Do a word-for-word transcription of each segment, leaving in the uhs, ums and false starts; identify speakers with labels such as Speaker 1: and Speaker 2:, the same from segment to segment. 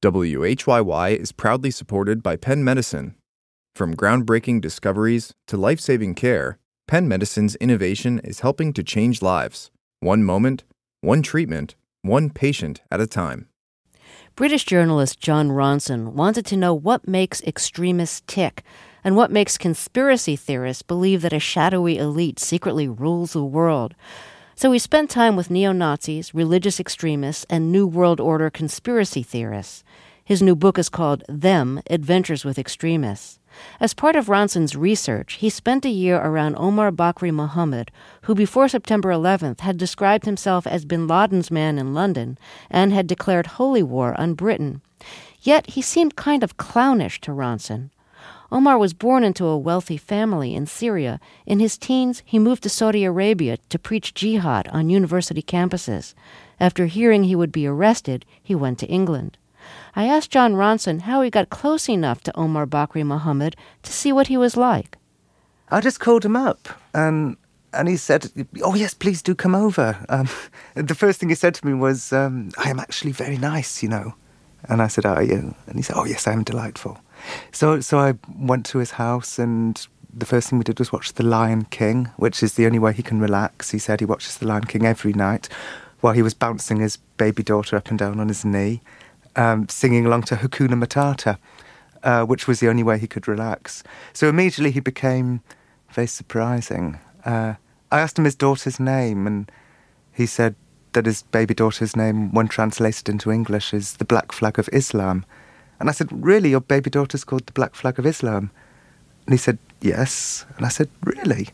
Speaker 1: W H Y Y is proudly supported by Penn Medicine. From groundbreaking discoveries to life-saving care, Penn Medicine's innovation is helping to change lives, one moment, one treatment, one patient at a time.
Speaker 2: British journalist Jon Ronson wanted to know what makes extremists tick and what makes conspiracy theorists believe that a shadowy elite secretly rules the world. So he spent time with neo-Nazis, religious extremists, and New World Order conspiracy theorists. His new book is called Them, Adventures with Extremists. As part of Ronson's research, he spent a year around Omar Bakri Muhammad, who before September eleventh had described himself as bin Laden's man in London and had declared holy war on Britain. Yet he seemed kind of clownish to Ronson. Omar was born into a wealthy family in Syria. In his teens, he moved to Saudi Arabia to preach jihad on university campuses. After hearing he would be arrested, he went to England. I asked Jon Ronson how he got close enough to Omar Bakri Muhammad to see what he was like.
Speaker 3: I just called him up, and and he said, "Oh yes, please do come over." Um, the first thing he said to me was, um, "I am actually very nice, you know." And I said, "Are you?" And he said, "Oh yes, I am delightful." So so I went to his house, and the first thing we did was watch The Lion King, which is the only way he can relax. He said he watches The Lion King every night while he was bouncing his baby daughter up and down on his knee, um, singing along to Hakuna Matata, uh, which was the only way he could relax. So immediately he became very surprising. Uh, I asked him his daughter's name, and he said that his baby daughter's name, when translated into English, is the Black Flag of Islam. And I said, "Really, your baby daughter's called the Black Flag of Islam?" And he said, "Yes." And I said, "Really?"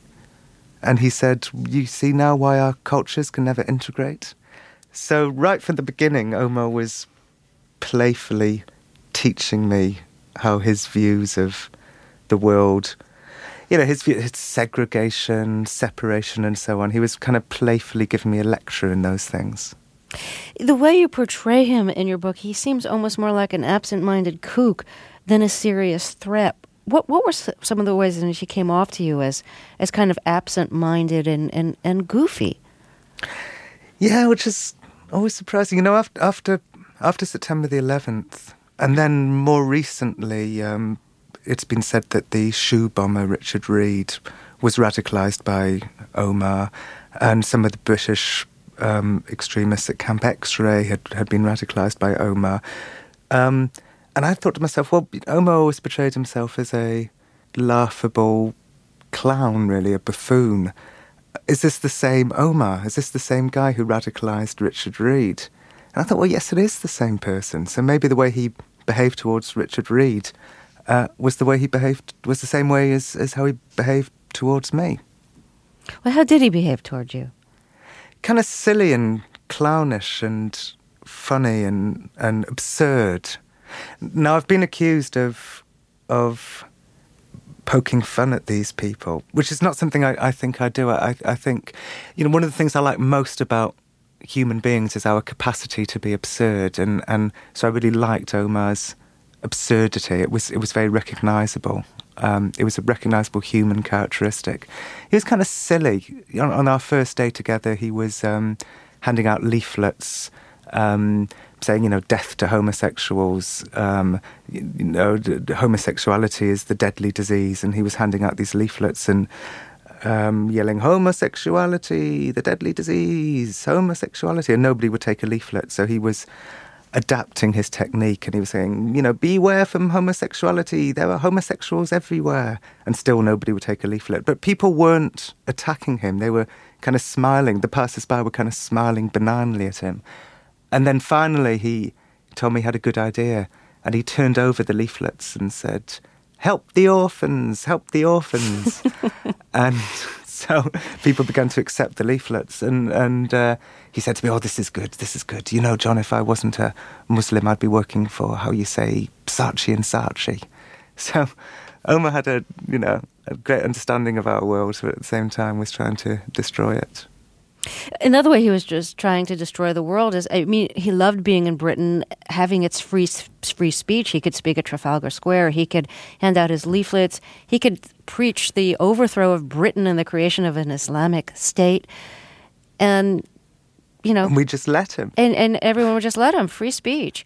Speaker 3: And he said, "You see now why our cultures can never integrate?" So right from the beginning, Omar was playfully teaching me how his views of the world, you know, his, his segregation, separation and so on, he was kind of playfully giving me a lecture in those things.
Speaker 2: The way you portray him in your book, he seems almost more like an absent-minded kook than a serious threat. What what were some of the ways in which he came off to you as as kind of absent-minded and, and, and goofy?
Speaker 3: Yeah, which is always surprising. You know, after after, after September the eleventh, and then more recently, um, it's been said that the shoe bomber Richard Reed was radicalised by Omar, and some of the British Um, extremists at Camp X-Ray had, had been radicalised by Omar. Um, and I thought to myself, well, Omar always portrayed himself as a laughable clown, really, a buffoon. Is this the same Omar? Is this the same guy who radicalised Richard Reed? And I thought, well, yes, it is the same person. So maybe the way he behaved towards Richard Reed uh, was the way he behaved, was the same way as, as how he behaved towards me.
Speaker 2: Well, how did he behave toward you?
Speaker 3: Kind of silly and clownish and funny and, and absurd. Now, I've been accused of of poking fun at these people, which is not something I, I think I do. I, I think, you know, one of the things I like most about human beings is our capacity to be absurd, and, and so I really liked Omar's absurdity. It was it was very recognisable. Um, it was a recognisable human characteristic. He was kind of silly. On, on our first day together, he was um, handing out leaflets um, saying, you know, death to homosexuals. Um, you, you know, d- d- homosexuality is the deadly disease. And he was handing out these leaflets and um, yelling, homosexuality, the deadly disease, homosexuality. And nobody would take a leaflet. So he was adapting his technique, and he was saying, you know, beware from homosexuality, there are homosexuals everywhere, and still nobody would take a leaflet. But people weren't attacking him, they were kind of smiling, the passers-by were kind of smiling benignly at him. And then finally he told me he had a good idea, and he turned over the leaflets and said, help the orphans, help the orphans. And so people began to accept the leaflets, and, and uh, he said to me, oh, this is good, this is good. You know, John, if I wasn't a Muslim, I'd be working for, how you say, Saatchi and Saatchi. So Omar had a, you know, a great understanding of our world, but at the same time was trying to destroy it.
Speaker 2: Another way he was just trying to destroy the world is, I mean, he loved being in Britain, having its free free speech. He could speak at Trafalgar Square. He could hand out his leaflets. He could preach the overthrow of Britain and the creation of an Islamic state. And, you know...
Speaker 3: And we just let him.
Speaker 2: And, and everyone would just let him. Free speech.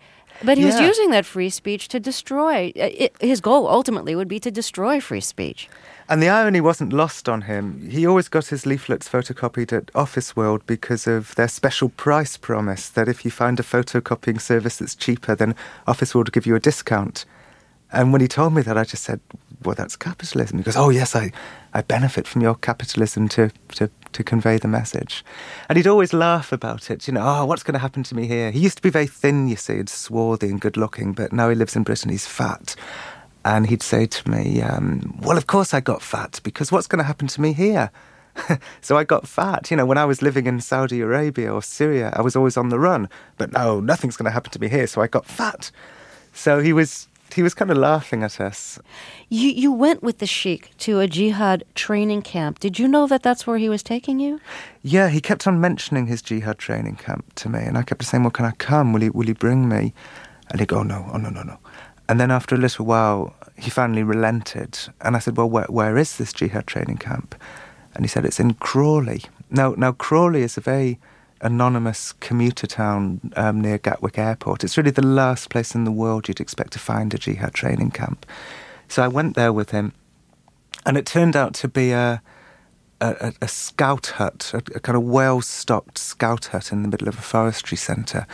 Speaker 2: But he was
Speaker 3: Yeah.
Speaker 2: using that free speech to destroy. It, his goal ultimately would be to destroy free speech.
Speaker 3: And the irony wasn't lost on him. He always got his leaflets photocopied at Office World because of their special price promise that if you find a photocopying service that's cheaper, then Office World will give you a discount. And when he told me that, I just said, well, that's capitalism. He goes, oh, yes, I, I benefit from your capitalism to, to, to convey the message. And he'd always laugh about it. You know, oh, what's going to happen to me here? He used to be very thin, you see, and swarthy and good-looking, but now he lives in Britain, he's fat. And he'd say to me, um, well, of course I got fat, because what's going to happen to me here? So I got fat. You know, when I was living in Saudi Arabia or Syria, I was always on the run. But no, nothing's going to happen to me here, so I got fat. So he was he was kind of laughing at us.
Speaker 2: You you went with the sheikh to a jihad training camp. Did you know that that's where he was taking you?
Speaker 3: Yeah, he kept on mentioning his jihad training camp to me, and I kept saying, well, can I come? Will you, will you bring me? And he'd go, oh, no, oh, no, no, no. And then after a little while, he finally relented. And I said, well, where, where is this jihad training camp? And he said, it's in Crawley. Now, now Crawley is a very anonymous commuter town um, near Gatwick Airport. It's really the last place in the world you'd expect to find a jihad training camp. So I went there with him, and it turned out to be a a, a scout hut, a, a kind of well-stocked scout hut in the middle of a forestry centre.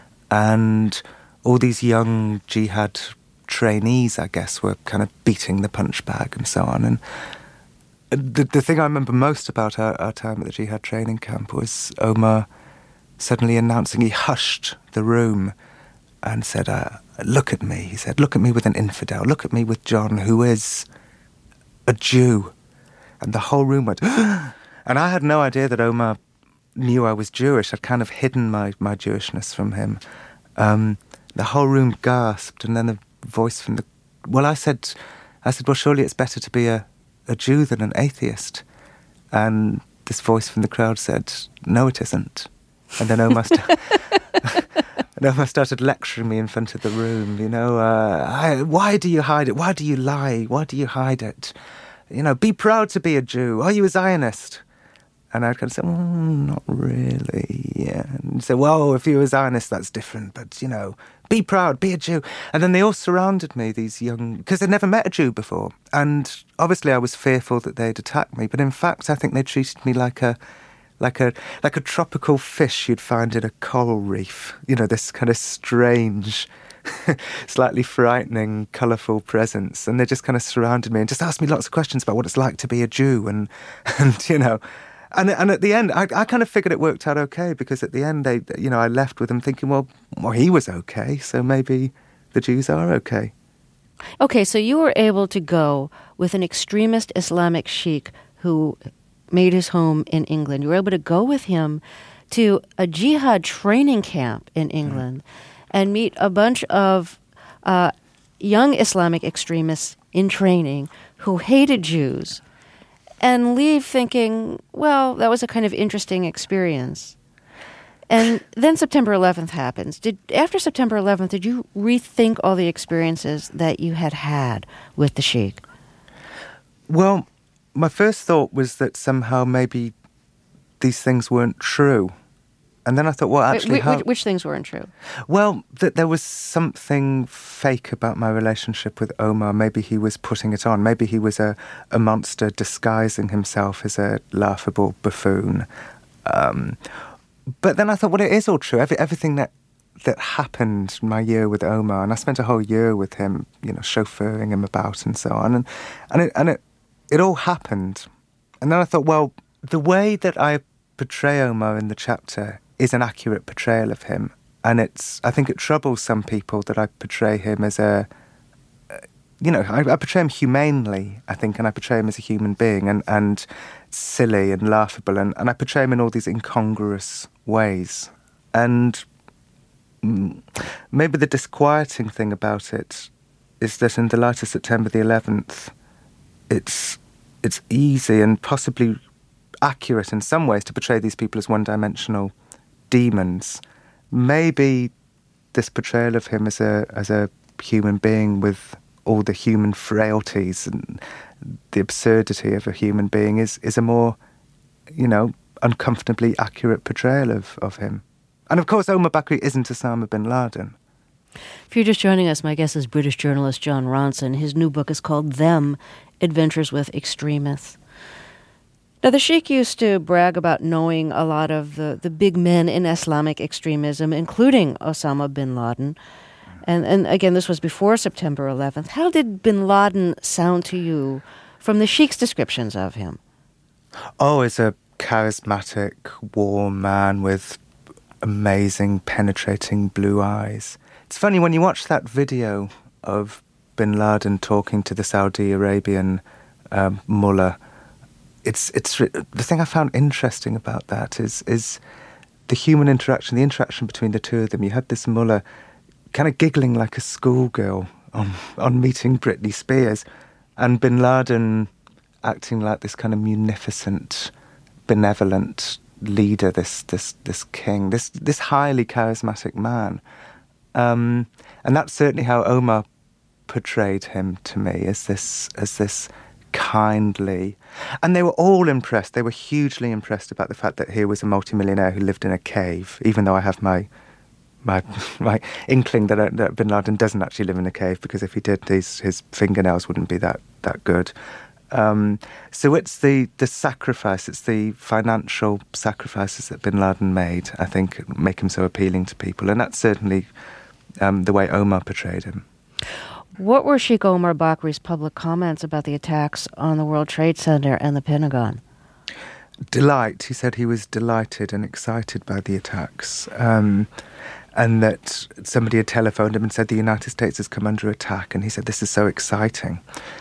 Speaker 3: And all these young jihad trainees, I guess, were kind of beating the punch bag and so on. And the, the thing I remember most about our, our time at the jihad training camp was Omar suddenly announcing, he hushed the room and said, uh, look at me. He said, look at me with an infidel. Look at me with John, who is a Jew. And the whole room went, and I had no idea that Omar knew I was Jewish. I'd kind of hidden my, my Jewishness from him. Um, the whole room gasped, and then the voice from the... Well, I said, I said, well, surely it's better to be a, a Jew than an atheist. And this voice from the crowd said, no, it isn't. And then Omar, st- and Omar started lecturing me in front of the room, you know, uh, I, why do you hide it? Why do you lie? Why do you hide it? You know, be proud to be a Jew. Are you a Zionist? And I'd kind of say, well, not really, yeah. And he'd say, well, if you're a Zionist, that's different, but, you know, be proud, be a Jew. And then they all surrounded me, these young... Because they'd never met a Jew before. And obviously I was fearful that they'd attack me, but in fact I think they treated me like a like a like a tropical fish you'd find in a coral reef. You know, this kind of strange, slightly frightening, colourful presence. And they just kind of surrounded me and just asked me lots of questions about what it's like to be a Jew. And, and you know... And and at the end, I, I kind of figured it worked out okay, because at the end, they, you know, I left with them thinking, well, well, he was okay, so maybe the Jews are okay.
Speaker 2: Okay, so you were able to go with an extremist Islamic sheikh who made his home in England. You were able to go with him to a jihad training camp in England mm. and meet a bunch of uh, young Islamic extremists in training who hated Jews, and leave thinking, well, that was a kind of interesting experience. And then September eleventh happens. Did after September eleventh, did you rethink all the experiences that you had had with the sheikh?
Speaker 3: Well, my first thought was that somehow maybe these things weren't true. And then I thought, well, actually...
Speaker 2: Which,
Speaker 3: how...
Speaker 2: which things weren't true?
Speaker 3: Well, that there was something fake about my relationship with Omar. Maybe he was putting it on. Maybe he was a, a monster disguising himself as a laughable buffoon. Um, but then I thought, well, it is all true. Every, everything that that happened my year with Omar, and I spent a whole year with him, you know, chauffeuring him about and so on. And, and, it, and it, it all happened. And then I thought, well, the way that I portray Omar in the chapter is an accurate portrayal of him. And it's, I think it troubles some people that I portray him as a, you know, I, I portray him humanely, I think, and I portray him as a human being and, and silly and laughable, and, and I portray him in all these incongruous ways. And maybe the disquieting thing about it is that in the light of September the eleventh, it's it's easy and possibly accurate in some ways to portray these people as one-dimensional demons. Maybe this portrayal of him as a as a human being with all the human frailties and the absurdity of a human being is, is a more, you know, uncomfortably accurate portrayal of, of him. And of course, Omar Bakri isn't Osama bin Laden.
Speaker 2: If you're just joining us, my guest is British journalist Jon Ronson. His new book is called Them, Adventures with Extremists. Now, the Sheikh used to brag about knowing a lot of the, the big men in Islamic extremism, including Osama bin Laden. And, and again, this was before September eleventh. How did bin Laden sound to you from the Sheikh's descriptions of him?
Speaker 3: Oh, as a charismatic, warm man with amazing, penetrating blue eyes. It's funny, when you watch that video of bin Laden talking to the Saudi Arabian um, mullah, it's it's the thing I found interesting about that is is the human interaction, the interaction between the two of them. You had this mullah kind of giggling like a schoolgirl on on meeting Britney Spears, and bin Laden acting like this kind of munificent, benevolent leader, this this this king, this this highly charismatic man. Um, and that's certainly how Omar portrayed him to me, as this as this kindly. And they were all impressed. They were hugely impressed about the fact that here was a multimillionaire who lived in a cave, even though I have my my my inkling that, uh, that bin Laden doesn't actually live in a cave, because if he did, his, his fingernails wouldn't be that, that good. Um, so it's the, the sacrifice, it's the financial sacrifices that bin Laden made, I think, make him so appealing to people. And that's certainly um, the way Omar portrayed him.
Speaker 2: What were Sheikh Omar Bakri's public comments about the attacks on the World Trade Center and the Pentagon?
Speaker 3: Delight. He said he was delighted and excited by the attacks. Um, and that somebody had telephoned him and said the United States has come under attack. And he said, this is so exciting.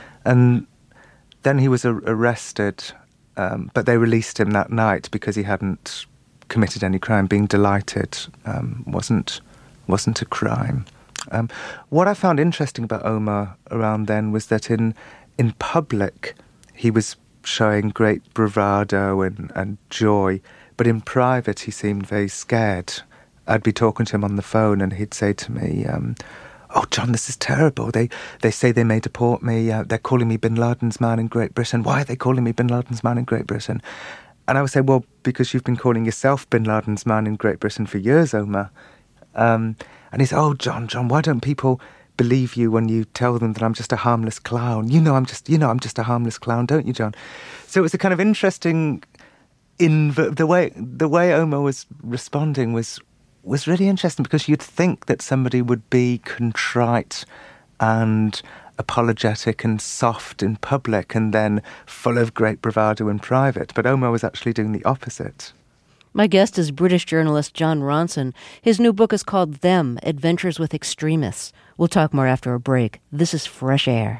Speaker 3: And then he was ar- arrested, um, but they released him that night because he hadn't committed any crime. Being delighted um, wasn't wasn't a crime. Um, what I found interesting about Omar around then was that in in public he was showing great bravado and, and joy, but in private he seemed very scared. I'd be talking to him on the phone and he'd say to me, um, oh, John, this is terrible. They they say they may deport me. Uh, they're calling me bin Laden's man in Great Britain. Why are they calling me bin Laden's man in Great Britain? And I would say, well, because you've been calling yourself bin Laden's man in Great Britain for years, Omar. Um, and he said, oh, John, John, why don't people believe you when you tell them that I'm just a harmless clown? You know I'm just, you know, I'm just a harmless clown, don't you, John? So it was a kind of interesting, in the way the way Omar was responding was was really interesting, because you'd think that somebody would be contrite and apologetic and soft in public and then full of great bravado in private. But Omar was actually doing the opposite.
Speaker 2: My guest is British journalist Jon Ronson. His new book is called Them, Adventures with Extremists. We'll talk more after a break. This is Fresh Air.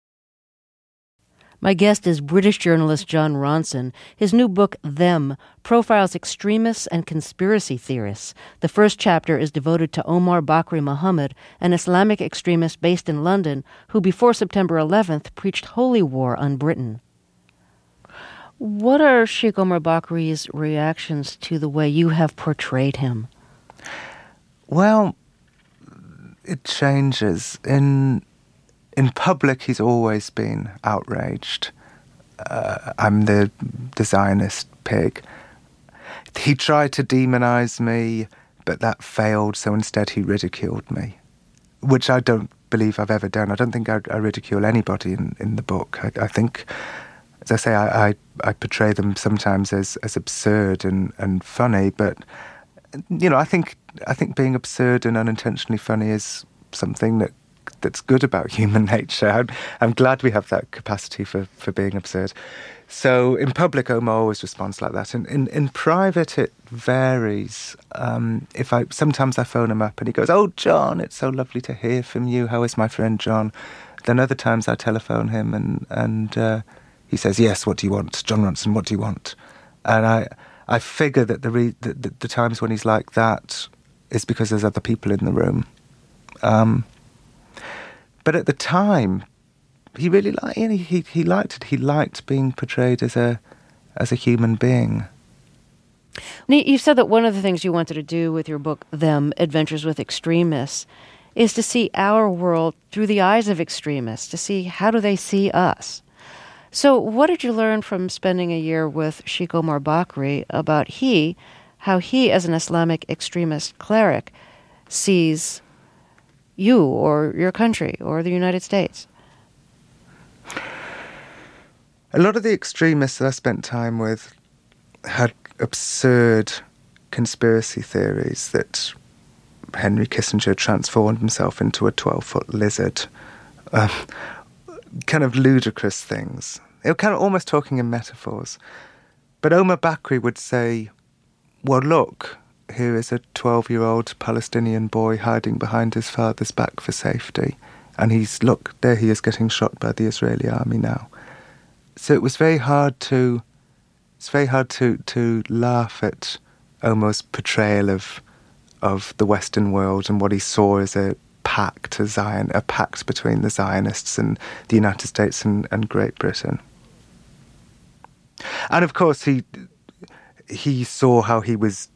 Speaker 2: My guest is British journalist Jon Ronson. His new book, Them, profiles extremists and conspiracy theorists. The first chapter is devoted to Omar Bakri Muhammad, an Islamic extremist based in London, who before September eleventh preached holy war on Britain. What are Sheikh Omar Bakri's reactions to the way you have portrayed him?
Speaker 3: Well, it changes. In in public, he's always been outraged. Uh, I'm the, the Zionist pig. He tried to demonize me, but that failed, so instead he ridiculed me, which I don't believe I've ever done. I don't think I, I ridicule anybody in, in the book. I, I think, as I say, I, I, I portray them sometimes as, as absurd and, and funny, but, you know, I think I think being absurd and unintentionally funny is something that that's good about human nature. I'm, I'm glad we have that capacity for, for being absurd. So in public, Omar always responds like that. And in, in private, it varies. Um, if I sometimes I phone him up and he goes, "Oh, John, it's so lovely to hear from you. How is my friend John?" Then other times I telephone him and and uh, he says, "Yes, what do you want, Jon Ronson? What do you want?" And I I figure that the, re- the, the the times when he's like that is because there's other people in the room. Um, but at the time, he really liked you know, he he liked it. He liked being portrayed as a as a human being.
Speaker 2: You said that one of the things you wanted to do with your book, Them, Adventures with Extremists, is to see our world through the eyes of extremists, to see how do they see us. So what did you learn from spending a year with Sheikh Omar Bakri about he, how he, as an Islamic extremist cleric, sees you or your country or the United States?
Speaker 3: A lot of the extremists that I spent time with had absurd conspiracy theories that Henry Kissinger transformed himself into a twelve-foot lizard. Um, kind of ludicrous things. They were kind of almost talking in metaphors. But Omar Bakri would say, well, look, here is a twelve-year-old Palestinian boy hiding behind his father's back for safety. And he's, look, there he is getting shot by the Israeli army now. So it was very hard to, it's very hard to, to laugh at Omar's portrayal of of the Western world and what he saw as a pact, a Zion, a pact between the Zionists and the United States and, and Great Britain. And of course, he he saw how he was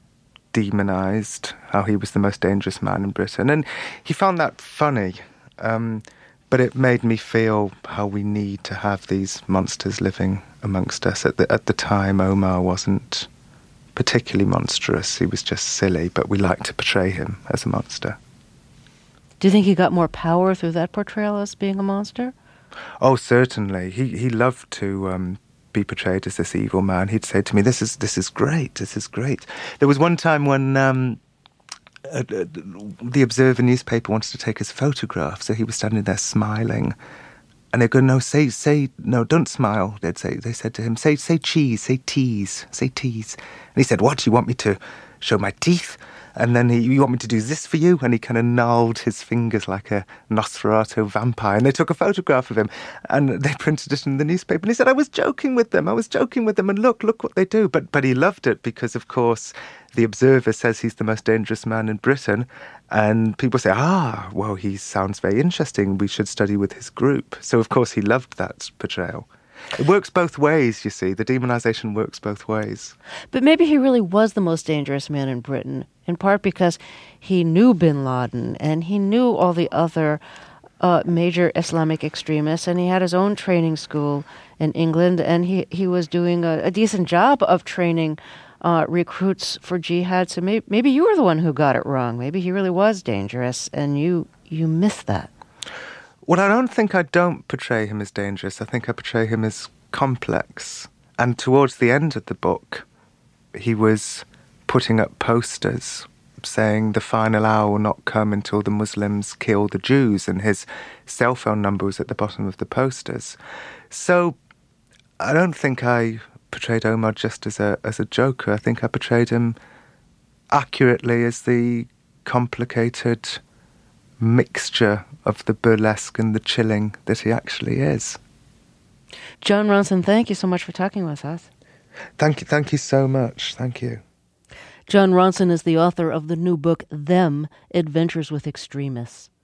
Speaker 3: demonized, how he was the most dangerous man in Britain, and he found that funny. Um, but it made me feel how we need to have these monsters living amongst us. At the at the time, Omar wasn't particularly monstrous. He was just silly, but we like to portray him as a monster.
Speaker 2: Do you think he got more power through that portrayal as being a monster?
Speaker 3: Oh, certainly. He he loved to um, be portrayed as this evil man. He'd say to me, "This is this is great. This is great." There was one time when um, uh, uh, the Observer newspaper wanted to take his photograph, so he was standing there smiling. And they'd go, no, say, say, no, don't smile. They'd say, they said to him, say, say cheese, say tease, say tease. And he said, what, you want me to show my teeth? And then he, you want me to do this for you? And he kind of gnarled his fingers like a Nosferatu vampire. And they took a photograph of him and they printed it in the newspaper. And he said, I was joking with them. I was joking with them. And look, look what they do. But, but he loved it because, of course, the Observer says he's the most dangerous man in Britain. And people say, ah, well, he sounds very interesting. We should study with his group. So, of course, he loved that portrayal. It works both ways, you see. The demonization works both ways.
Speaker 2: But maybe he really was the most dangerous man in Britain, in part because he knew bin Laden and he knew all the other uh, major Islamic extremists, and he had his own training school in England, and he, he was doing a, a decent job of training uh, recruits for jihad. So maybe, maybe you were the one who got it wrong. Maybe he really was dangerous, and you you missed that.
Speaker 3: Well, I don't think I don't portray him as dangerous. I think I portray him as complex. And towards the end of the book, he was putting up posters saying the final hour will not come until the Muslims kill the Jews, and his cell phone number was at the bottom of the posters. So I don't think I portrayed Omar just as a as a joker. I think I portrayed him accurately as the complicated mixture of the burlesque and the chilling that he actually is.
Speaker 2: Jon Ronson, thank you so much for talking with us.
Speaker 3: Thank you, thank you so much. Thank you.
Speaker 2: Jon Ronson is the author of the new book, Them, Adventures with Extremists.